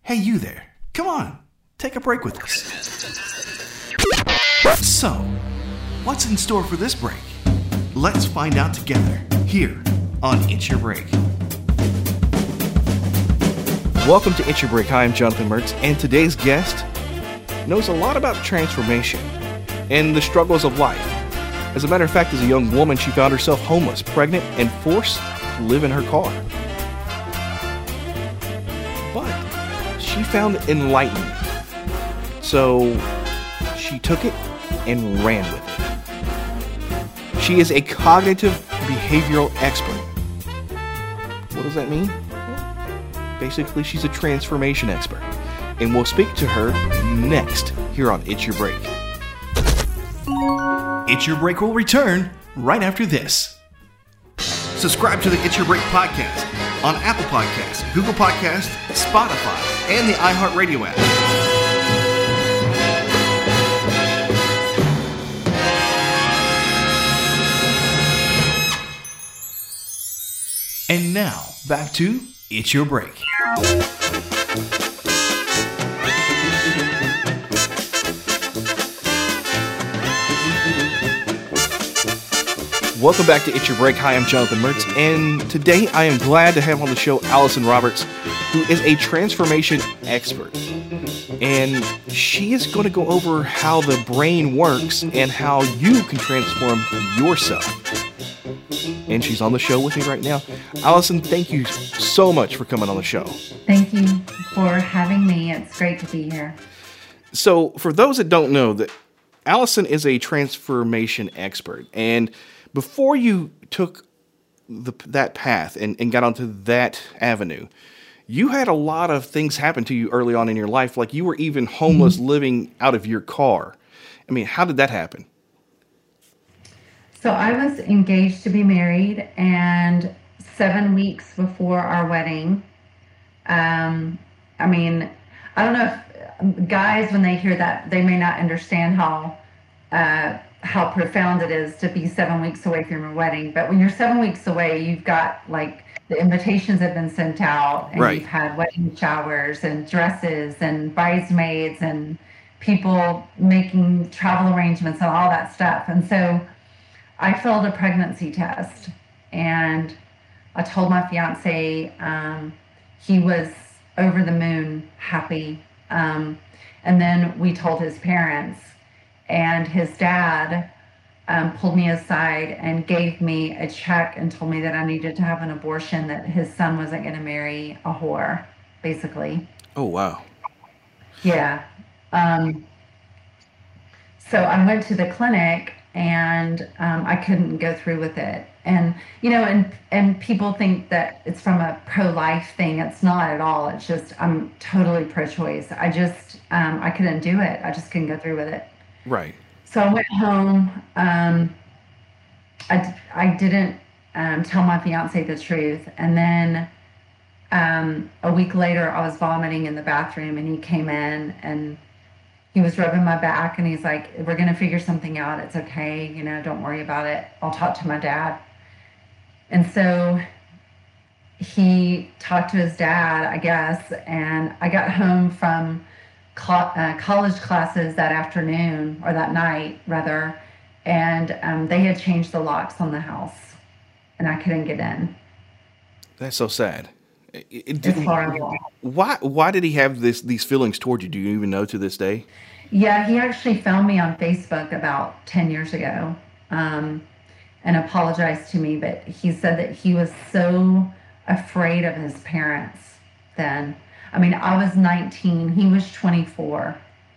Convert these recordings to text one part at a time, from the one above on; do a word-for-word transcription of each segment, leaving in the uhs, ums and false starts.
Hey, you there. Come on, take a break with us. So, what's in store for this break? Let's find out together here on It's Your Break. Welcome to It's Your Break. Hi, I'm Jonathan Mertz, and today's guest knows a lot about transformation and the struggles of life. As a matter of fact, as a young woman, she found herself homeless, pregnant, and forced to live in her car. But she found enlightenment. So she took it and ran with it. She is a cognitive behavioral expert. What does that mean? Basically, she's a transformation expert. And we'll speak to her next here on It's Your Break. It's Your Break will return right after this. Subscribe to the It's Your Break podcast on Apple Podcasts, Google Podcasts, Spotify, and the iHeartRadio app. And now, back to It's Your Break. Welcome back to It's Your Break. Hi, I'm Jonathan Mertz, and today I am glad to have on the show Allison Roberts, who is a transformation expert. And she is going to go over how the brain works and how you can transform yourself. And she's on the show with me right now. Allison, thank you so much for coming on the show. Thank you for having me. It's great to be here. So, for those that don't know, that Allison is a transformation expert. And before you took the, that path and, and got onto that avenue, you had a lot of things happen to you early on in your life. Like you were even homeless, mm-hmm. living out of your car. I mean, how did that happen? So I was engaged to be married, and seven weeks before our wedding, um, I mean, I don't know if guys, when they hear that, they may not understand how uh, how profound it is to be seven weeks away from your wedding. But when you're seven weeks away, you've got like the invitations have been sent out, and right. You've had wedding showers and dresses and bridesmaids and people making travel arrangements and all that stuff. And so I failed a pregnancy test, and I told my fiance, um, he was over the moon happy. Um, and then we told his parents, and his dad um, pulled me aside and gave me a check and told me that I needed to have an abortion, that his son wasn't going to marry a whore, basically. Oh, wow. Yeah. Um, so I went to the clinic, and um, I couldn't go through with it. And, you know, and, and people think that it's from a pro-life thing. It's not at all. It's just, I'm totally pro-choice. I just, um, I couldn't do it. I just couldn't go through with it. Right. So I went home. Um, I, I didn't um, tell my fiance the truth. And then um, a week later, I was vomiting in the bathroom, and he came in, and he was rubbing my back, and he's like, we're going to figure something out. It's okay. You know, don't worry about it. I'll talk to my dad. And so he talked to his dad, I guess, and I got home from cl- uh, college classes that afternoon, or that night, rather, and um, they had changed the locks on the house, and I couldn't get in. That's so sad. It, it it's horrible. Why, why did he have this these feelings toward you? Do you even know to this day? Yeah, he actually found me on Facebook about ten years ago um, and apologized to me, but he said that he was so afraid of his parents then. I mean, I was nineteen, he was twenty-four.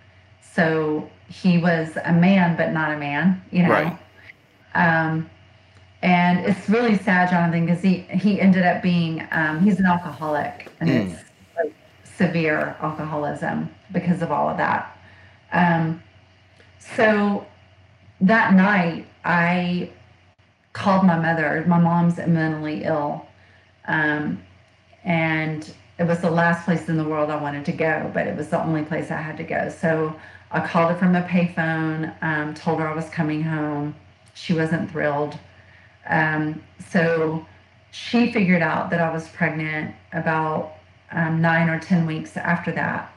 So he was a man, but not a man, you know? Right. Um, and it's really sad, Jonathan, because he, he ended up being, um, he's an alcoholic, and mm. it's like severe alcoholism because of all of that. Um, so that night I called my mother. My mom's mentally ill. Um, and it was the last place in the world I wanted to go, but it was the only place I had to go. So I called her from a payphone, um, told her I was coming home. She wasn't thrilled. Um, so she figured out that I was pregnant about um, nine or ten weeks after that,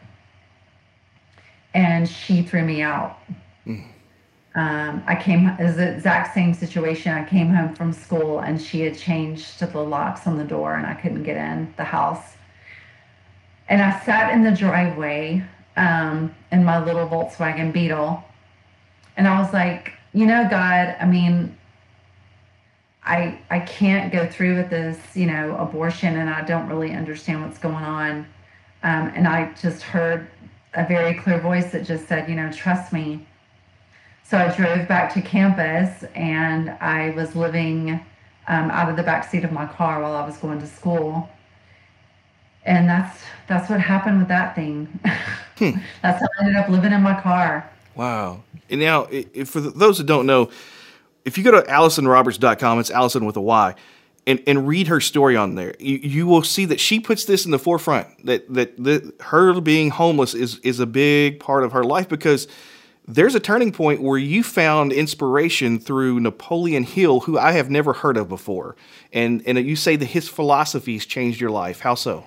and she threw me out. Mm. Um, I came, it was the exact same situation. I came home from school and she had changed the locks on the door and I couldn't get in the house. And I sat in the driveway um, in my little Volkswagen Beetle. And I was like, you know, God, I mean, I I can't go through with this, you know, abortion, and I don't really understand what's going on. Um, and I just heard a very clear voice that just said, you know, trust me. So I drove back to campus, and I was living um, out of the back seat of my car while I was going to school. And that's that's what happened with that thing. Hmm. That's how I ended up living in my car. Wow. And now, if, for those that don't know, if you go to Allison Roberts dot com, it's Allison with a Y, and, and read her story on there, you, you will see that she puts this in the forefront, that, that that her being homeless is, is a big part of her life, because there's a turning point where you found inspiration through Napoleon Hill, who I have never heard of before. And, and you say that his philosophies changed your life. How so?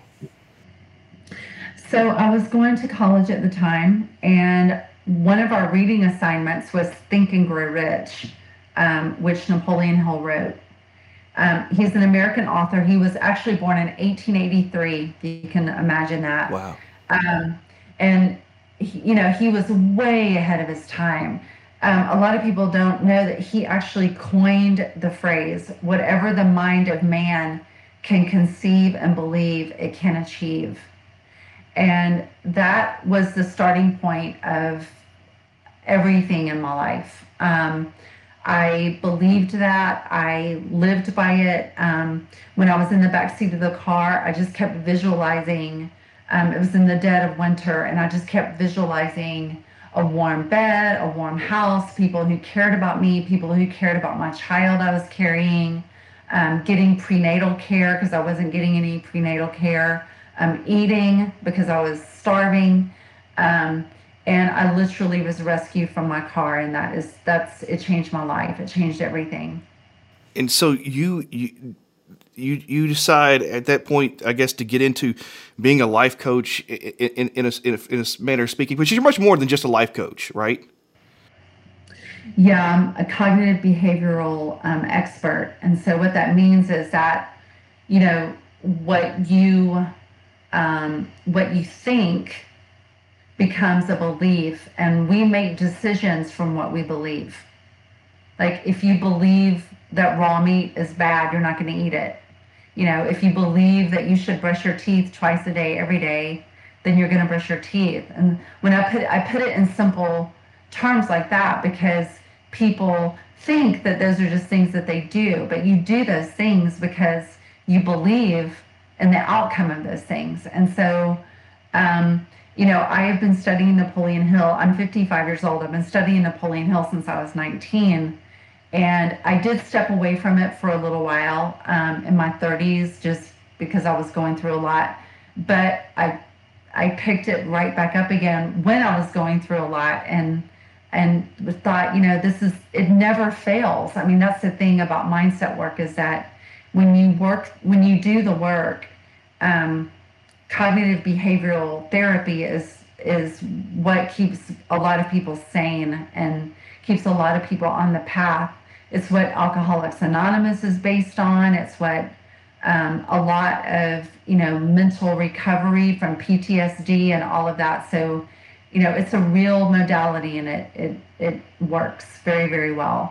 So I was going to college at the time, and one of our reading assignments was Think and Grow Rich, um, which Napoleon Hill wrote. Um, he's an American author. He was actually born in eighteen eighty-three. You can imagine that. Wow. Um, and, he, you know, he was way ahead of his time. Um, a lot of people don't know that he actually coined the phrase, whatever the mind of man can conceive and believe, it can achieve. And that was the starting point of everything in my life. Um, I believed that. I lived by it. Um, when I was in the backseat of the car, I just kept visualizing. Um, it was in the dead of winter, and I just kept visualizing a warm bed, a warm house, people who cared about me, people who cared about my child I was carrying, um, getting prenatal care because I wasn't getting any prenatal care. Um, eating because I was starving, um, and I literally was rescued from my car, and that is that's it changed my life. It changed everything. And so you you you you decide at that point, I guess, to get into being a life coach in, in, in, a, in, a, in a manner of speaking, which you're much more than just a life coach, right? Yeah, I'm a cognitive behavioral um, expert, and so what that means is that, you know, what you Um, what you think becomes a belief, and we make decisions from what we believe. Like if you believe that raw meat is bad, you're not going to eat it. You know, if you believe that you should brush your teeth twice a day, every day, then you're going to brush your teeth. And when I put I put it in simple terms like that, because people think that those are just things that they do, but you do those things because you believe and the outcome of those things. And so, um, you know, I have been studying Napoleon Hill. I'm fifty-five years old. I've been studying Napoleon Hill since I was nineteen. And I did step away from it for a little while um, in my thirties, just because I was going through a lot. But I I picked it right back up again when I was going through a lot, and and thought, you know, this is, it never fails. I mean, that's the thing about mindset work, is that when you work, when you do the work, um, cognitive behavioral therapy is is what keeps a lot of people sane and keeps a lot of people on the path. It's what Alcoholics Anonymous is based on. It's what um, a lot of, you know, mental recovery from P T S D and all of that. So, you know, it's a real modality, and it it it works very, very well.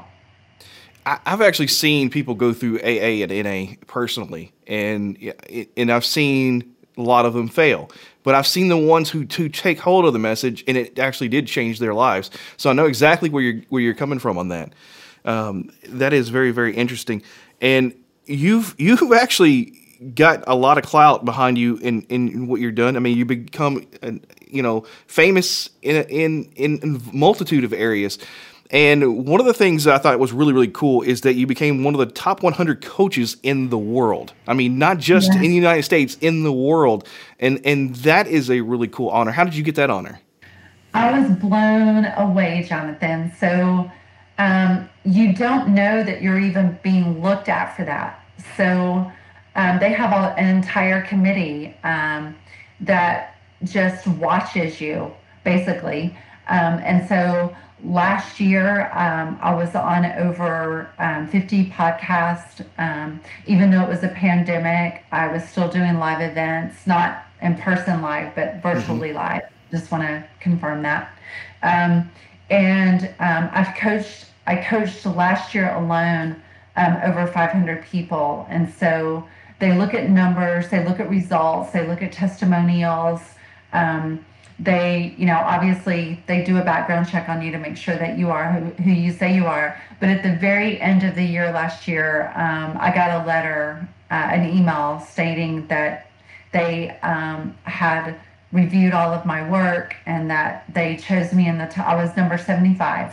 I've actually seen people go through A A and N A personally, and and I've seen a lot of them fail. But I've seen the ones who to take hold of the message, and it actually did change their lives. So I know exactly where you're where you're coming from on that. Um, that is very, very interesting. And you've you've actually got a lot of clout behind you in, in what you're doing. I mean, you become you know famous in in in a multitude of areas. And one of the things that I thought was really, really cool is that you became one of the top one hundred coaches in the world. I mean, not just yes. in the United States, in the world. And and that is a really cool honor. How did you get that honor? I was blown away, Jonathan. So um, you don't know that you're even being looked at for that. So Um, they have a, an entire committee um, that just watches you, basically. Um, and so last year, um, I was on over um, fifty podcasts. Um, even though it was a pandemic, I was still doing live events, not in person live, but Mm-hmm. virtually live. Just want to confirm that. Um, and um, I've coached, I coached last year alone um, over five hundred people. And so they look at numbers, they look at results, they look at testimonials. Um, they, you know, obviously they do a background check on you to make sure that you are who, who you say you are. But at the very end of the year last year, um, I got a letter, uh, an email stating that they um, had reviewed all of my work and that they chose me in the top. I was number seventy-five.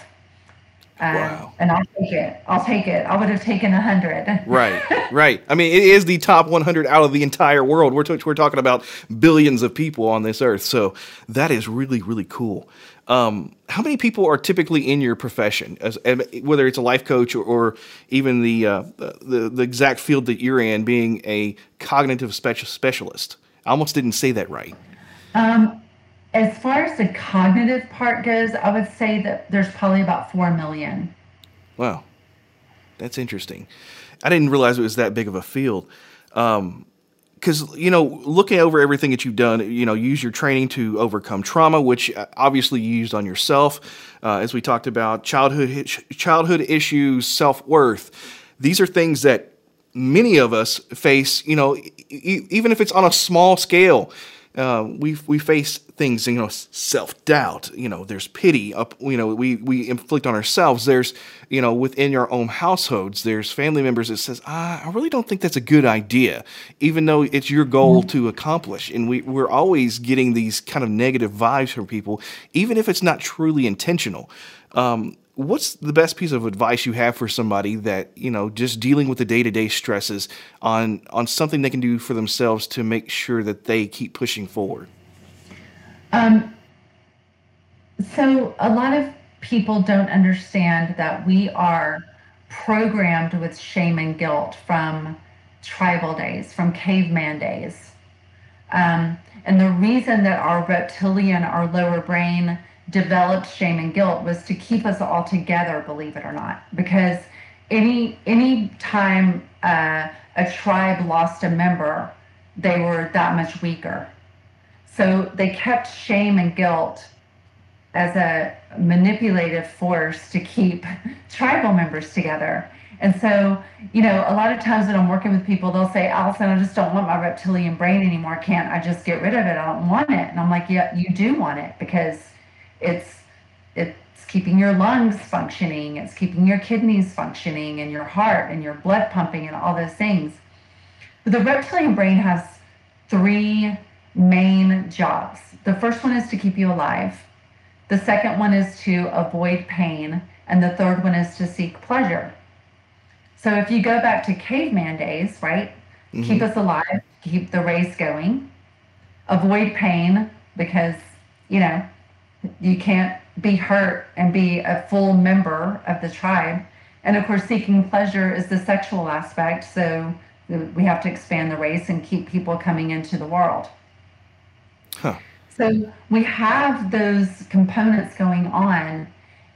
Um, Wow. and I'll take it. I'll take it. I would have taken a hundred. Right, right. I mean, it is the top one hundred out of the entire world. We're, t- we're talking about billions of people on this earth. So that is really, really cool. Um, how many people are typically in your profession, as, whether it's a life coach or, or even the, uh, the the exact field that you're in, being a cognitive special specialist? I almost didn't say that right. Um, as far as the cognitive part goes, I would say that there's probably about four million. Wow, that's interesting. I didn't realize it was that big of a field. Um, because you know, looking over everything that you've done, you know, use your training to overcome trauma, which uh, obviously you used on yourself, uh, as we talked about childhood childhood issues, self worth. These are things that many of us face. You know, e- even if it's on a small scale, uh, we we face things. You know, self doubt. You know, there's pity. Up. You know, we we inflict on ourselves. There's, you know, within your own households, there's family members that says, ah, I really don't think that's a good idea, even though it's your goal to accomplish. And we we're always getting these kind of negative vibes from people, even if it's not truly intentional. Um, what's the best piece of advice you have for somebody that, you know, just dealing with the day-to-day stresses on on something they can do for themselves to make sure that they keep pushing forward? Um, so a lot of people don't understand that we are programmed with shame and guilt from tribal days, from caveman days. Um, and the reason that our reptilian, our lower brain, developed shame and guilt was to keep us all together, believe it or not. Because any any time uh, a tribe lost a member, they were that much weaker. So they kept shame and guilt as a manipulative force to keep tribal members together. And so, you know, a lot of times when I'm working with people, they'll say, Allison, I just don't want my reptilian brain anymore. Can't I just get rid of it? I don't want it. And I'm like, yeah, you do want it, because it's it's keeping your lungs functioning, it's keeping your kidneys functioning and your heart and your blood pumping and all those things. But the reptilian brain has three main jobs. The first one is to keep you alive. The second one is to avoid pain. And the third one is to seek pleasure. So if you go back to caveman days, right? Mm-hmm. Keep us alive, keep the race going, avoid pain, because, you know, you can't be hurt and be a full member of the tribe. And of course, seeking pleasure is the sexual aspect. So we have to expand the race and keep people coming into the world. Huh. So we have those components going on.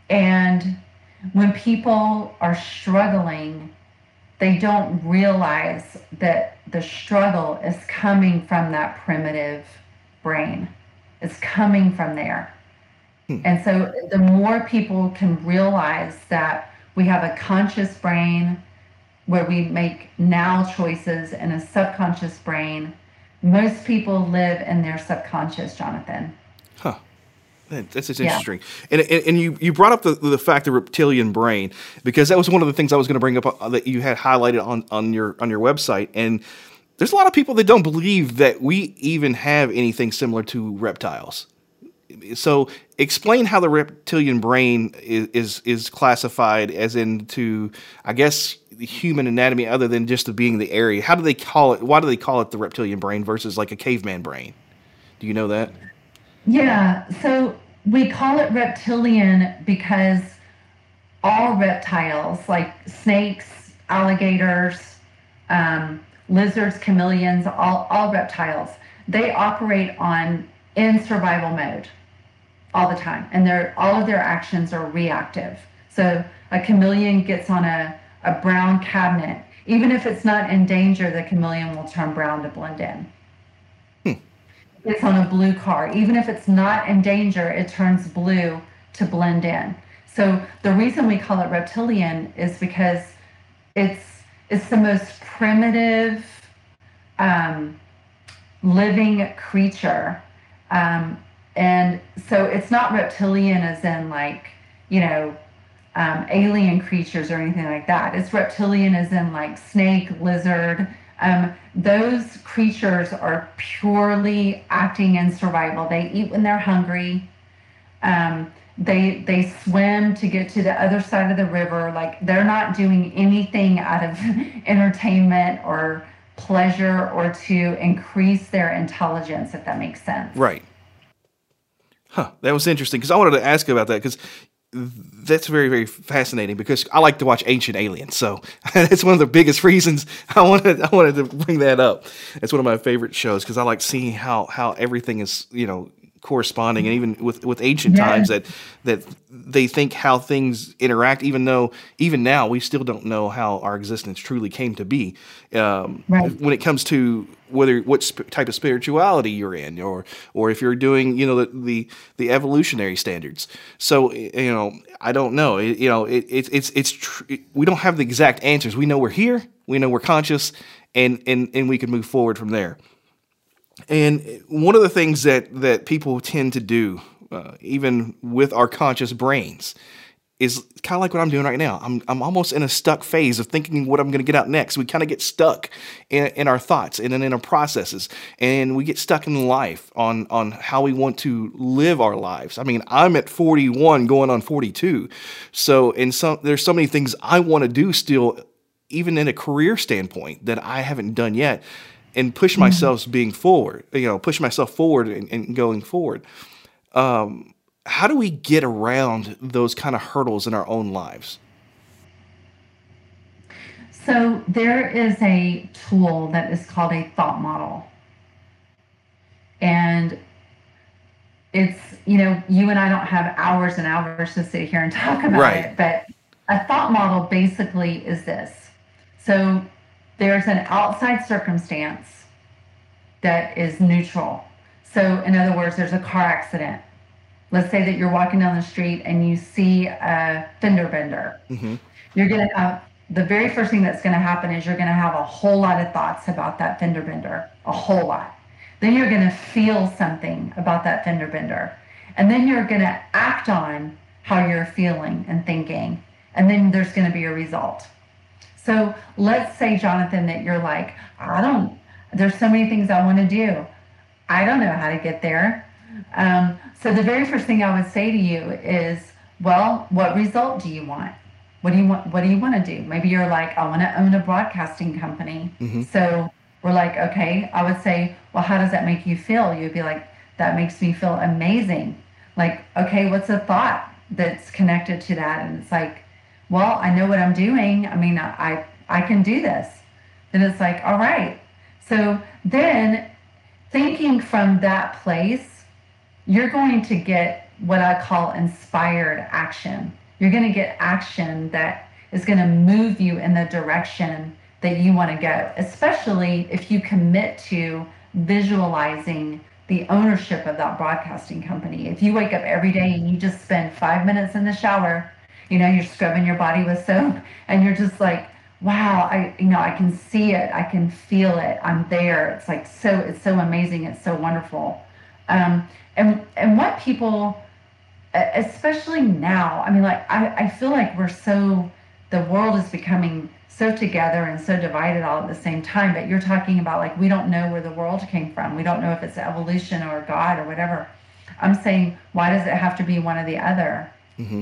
And when people are struggling, they don't realize that the struggle is coming from that primitive brain. It's coming from there. Hmm. And so the more people can realize that we have a conscious brain where we make now choices and a subconscious brain, most people live in their subconscious, Jonathan. Huh. That's just interesting. Yeah. And, and and you you brought up the the fact the reptilian brain, because that was one of the things I was going to bring up uh, that you had highlighted on on your on your website. And there's a lot of people that don't believe that we even have anything similar to reptiles. So explain how the reptilian brain is is, is classified as into, I guess, the human anatomy, other than just the being the area. How do they call it? Why do they call it the reptilian brain versus like a caveman brain? Do you know that? Yeah, so we call it reptilian because all reptiles, like snakes, alligators, um, lizards, chameleons, all, all reptiles, they operate on in survival mode all the time. And they're, all of their actions are reactive. So a chameleon gets on a, a brown cabinet. Even if it's not in danger, the chameleon will turn brown to blend in. Hmm. It's on a blue car. Even if it's not in danger, it turns blue to blend in. So the reason we call it reptilian is because it's it's the most primitive um, living creature. Um, and so it's not reptilian as in like, you know, um, alien creatures or anything like that. It's reptilian as in like snake, lizard. Um, those creatures are purely acting in survival. They eat when they're hungry. Um, they they swim to get to the other side of the river. Like they're not doing anything out of entertainment or pleasure or to increase their intelligence, if that makes sense. Right. Huh. That was interesting because I wanted to ask about that because that's very, very fascinating because I like to watch Ancient Aliens. So it's one of the biggest reasons I wanted I wanted to bring that up. It's one of my favorite shows because I like seeing how how everything is, you know, corresponding, and even with, with ancient yeah. times that that they think how things interact, even though even now we still don't know how our existence truly came to be. Um, right. When it comes to whether what sp- type of spirituality you're in, or or if you're doing, you know, the the, the evolutionary standards. So you know, I don't know. It, you know, it, it, it's it's tr- it, we don't have the exact answers. We know we're here. We know we're conscious, and and and we can move forward from there. And one of the things that, that people tend to do, uh, even with our conscious brains, is kind of like what I'm doing right now. I'm I'm almost in a stuck phase of thinking what I'm going to get out next. We kind of get stuck in, in our thoughts and in our processes, and we get stuck in life on on how we want to live our lives. I mean, I'm at forty-one, going on forty-two, so and some there's so many things I want to do still, even in a career standpoint, that I haven't done yet. And push myself being forward, you know, push myself forward and, and going forward. Um, how do we get around those kind of hurdles in our own lives? So there is a tool that is called a thought model. And it's, you know, you and I don't have hours and hours to sit here and talk about right. it, but a thought model basically is this. So there's an outside circumstance that is neutral. So in other words, there's a car accident. Let's say that you're walking down the street and you see a fender bender. Mm-hmm. You're going to have, the very first thing that's going to happen is you're going to have a whole lot of thoughts about that fender bender, a whole lot. Then you're going to feel something about that fender bender. And then you're going to act on how you're feeling and thinking. And then there's going to be a result. So let's say, Jonathan, that you're like, I don't, there's so many things I want to do. I don't know how to get there. Um, so the very first thing I would say to you is, well, what result do you want? What do you want? What do you want to do? Maybe you're like, I want to own a broadcasting company. Mm-hmm. So we're like, okay, I would say, well, how does that make you feel? You'd be like, that makes me feel amazing. Like, okay, what's a thought that's connected to that? And it's like, well, I know what I'm doing. I mean, I, I can do this. Then it's like, all right. So then thinking from that place, you're going to get what I call inspired action. You're going to get action that is going to move you in the direction that you want to go, especially if you commit to visualizing the ownership of that broadcasting company. If you wake up every day and you just spend five minutes in the shower, you know, you're scrubbing your body with soap and you're just like, wow, I, you know, I can see it. I can feel it. I'm there. It's like, so, it's so amazing. It's so wonderful. Um, and, and what people, especially now, I mean, like, I, I feel like we're so, the world is becoming so together and so divided all at the same time, but you're talking about like, we don't know where the world came from. We don't know if it's evolution or God or whatever. I'm saying, why does it have to be one or the other? Mm-hmm.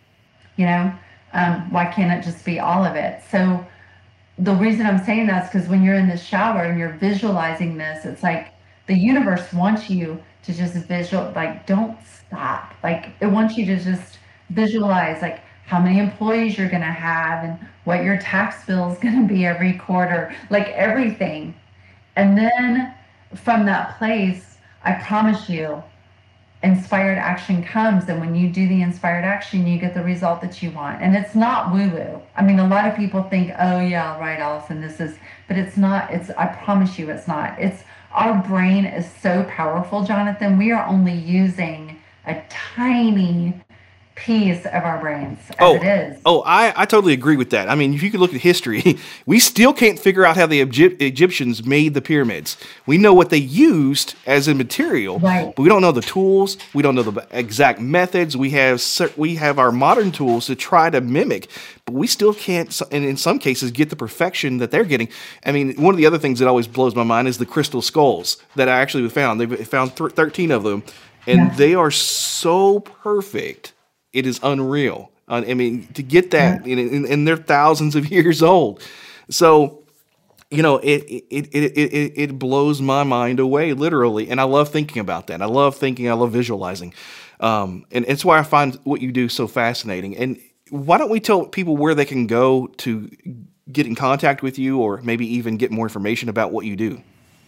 You know, um, why can't it just be all of it? So the reason I'm saying that is because when you're in the shower and you're visualizing this, it's like the universe wants you to just visual, like, don't stop. Like, it wants you to just visualize, like, how many employees you're going to have and what your tax bill is going to be every quarter, like everything. And then from that place, I promise you, inspired action comes. And when you do the inspired action, you get the result that you want. And it's not woo-woo. I mean, a lot of people think, oh yeah, right, Allison, this is, but it's not, it's, I promise you it's not. It's, our brain is so powerful, Jonathan. We are only using a tiny piece of our brains as oh, it is. Oh, I, I totally agree with that. I mean, if you could look at history, we still can't figure out how the Egypt, Egyptians made the pyramids. We know what they used as a material, right, but we don't know the tools. We don't know the exact methods. We have we have our modern tools to try to mimic, but we still can't, and in some cases, get the perfection that they're getting. I mean, one of the other things that always blows my mind is the crystal skulls that I actually found. They found thirteen of them, and yeah. they are so perfect. It is unreal. I mean, to get that, yeah. and, and they're thousands of years old. So, you know, it it, it it it blows my mind away, literally. And I love thinking about that. I love thinking. I love visualizing. Um, and it's why I find what you do so fascinating. And why don't we tell people where they can go to get in contact with you, or maybe even get more information about what you do?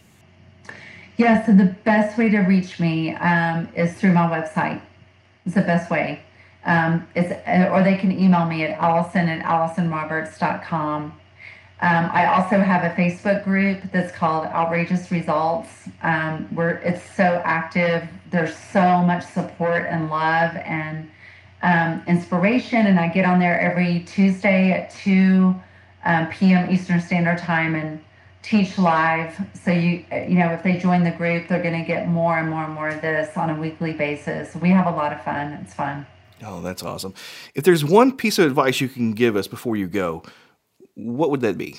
Yeah. So the best way to reach me um, is through my website. It's the best way. Um, it's, or they can email me at Allison at Allison Roberts dot com. Um, I also have a Facebook group that's called Outrageous Results, um, where it's so active. There's so much support and love and um, inspiration. And I get on there every Tuesday at two um, p.m. Eastern Standard Time and teach live. So, you you know, if they join the group, they're going to get more and more and more of this on a weekly basis. We have a lot of fun. It's fun. Oh, that's awesome. If there's one piece of advice you can give us before you go, what would that be?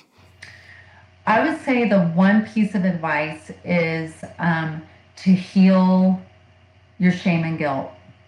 I would say the one piece of advice is um, to heal your shame and guilt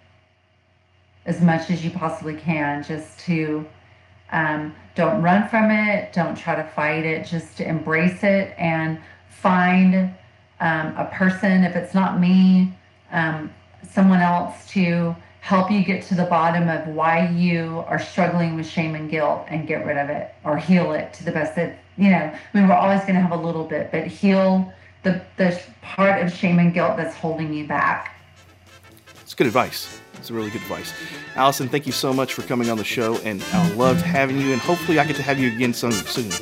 as much as you possibly can. Just to um, don't run from it. Don't try to fight it. Just to embrace it and find um, a person, if it's not me, um, someone else to help you get to the bottom of why you are struggling with shame and guilt and get rid of it or heal it to the best that, you know, I mean, we're always going to have a little bit, but heal the, the part of shame and guilt that's holding you back. It's good advice. It's really good advice. Allison, thank you so much for coming on the show, and I loved having you, and hopefully I get to have you again soon.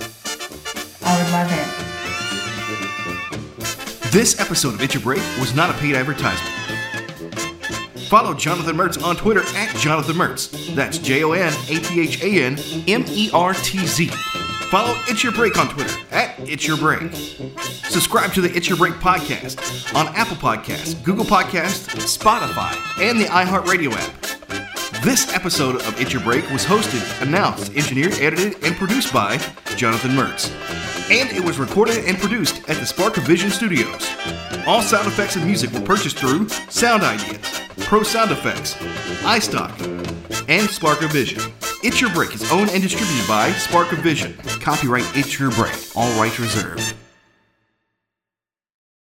I would love it. This episode of It's Your Break was not a paid advertisement. Follow Jonathan Mertz on Twitter at Jonathan Mertz. That's J O N A T H A N M E R T Z. Follow It's Your Break on Twitter at It's Your Break. Subscribe to the It's Your Break podcast on Apple Podcasts, Google Podcasts, Spotify, and the iHeartRadio app. This episode of It's Your Break was hosted, announced, engineered, edited, and produced by Jonathan Mertz. And it was recorded and produced at the Spark of Vision Studios. All sound effects and music were purchased through Sound Ideas, Pro Sound Effects, iStock, and Spark of Vision. It's Your Break is owned and distributed by Spark of Vision. Copyright It's Your Break. All rights reserved.